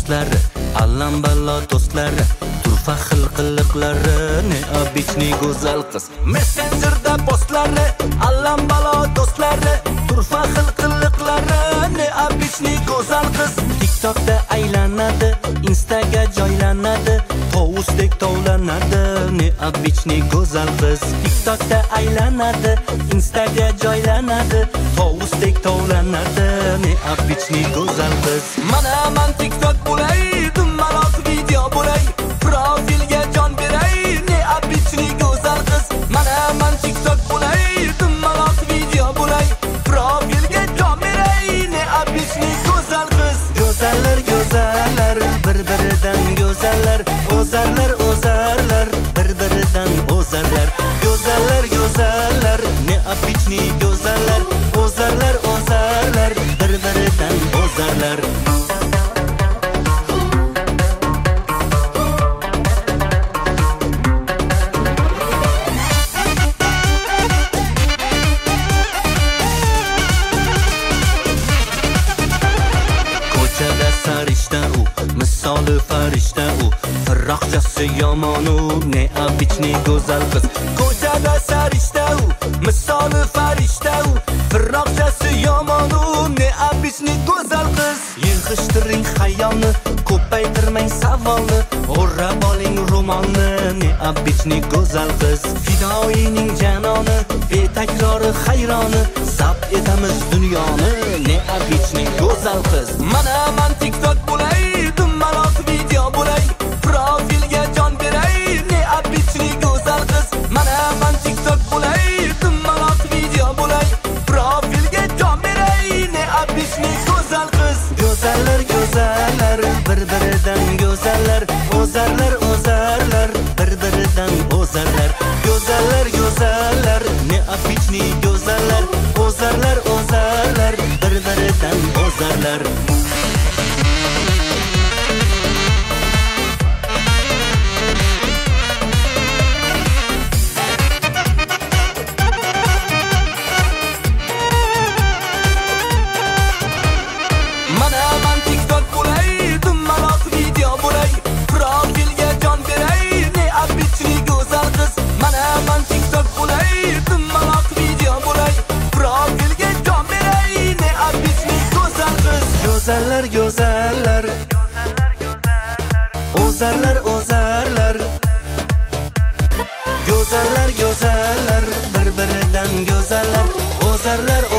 postlari, allambalo do'stlari, turfa xilqiliqlari, neobичный go'zal qiz. Messengerda postlari, allambalo do'stlari, turfa xilqiliqlari, neobичный go'zal qiz. TikTokda aylanadi, Instaga joylanadi, tovusdek tovlanadi, neobичный go'zal qiz. TikTokda aylanadi, Instaga joylanadi, tovusdek tovlanadi, neobичный go'zal qiz. Mana man TikTok bo'lay, dumaloq video bo'lay, profilga jon beray, neobичный go'zal qiz. Mana man TikTok bo'lay, dumaloq video bo'lay, profilga jon beray, neobичный go'zal qiz. Go'zallar go'zallar, bir-biridan go'zallar, o'zarlar o'zarlar, bir-biridan o'zarlar. Go'zallar go'zallar, neobичный go'zallar, o'zarlar o'zarlar, bir-biridan o'zarlar. Ko'chada sarishta u, misoli farishta u, firroqchasi yomon u, neobичный go'zal qiz. Ko'chada sarishta u, misoli farishta u, firroqchasi yomon u, neobичный go'zal qiz. Yig'ishtiring xayolni, ko'paytirmang savolni, o'rab oling ro'monni, neobичный go'zal qiz. Fidoyining janoni, betakrori hayroni, zabt etamiz dunyoni, neobичный go'zal qiz. Mana man TikTok bo'lay, dumaloq video bo'lay, profilga jon beray, neobичный go'zal qiz. Mana man TikTok bo'lay, dumaloq video bo'lay, profilga jon beray, neobичный go'zal qiz. Go'zallar go'zallar, bir-biridan go'zallar, o'zarlar o'zarlar, bir-biridan o'zarlar. Go'zallar go'zallar, neobичный go'zallar, o'zarlar o'zarlar, bir-biridan o'zarlar. Mana man TikTok bo'lay, dumaloq video bo'lay, profilga jon beray, neobичный go'zal qiz. Mana man TikTok bo'lay, dumaloq video bo'lay, profilga jon beray, neobичный go'zal qiz. Go'zallar go'zallar, o'zarlar o'zarlar, go'zallar go'zallar, bir-biridan go'zallar, o'zarlar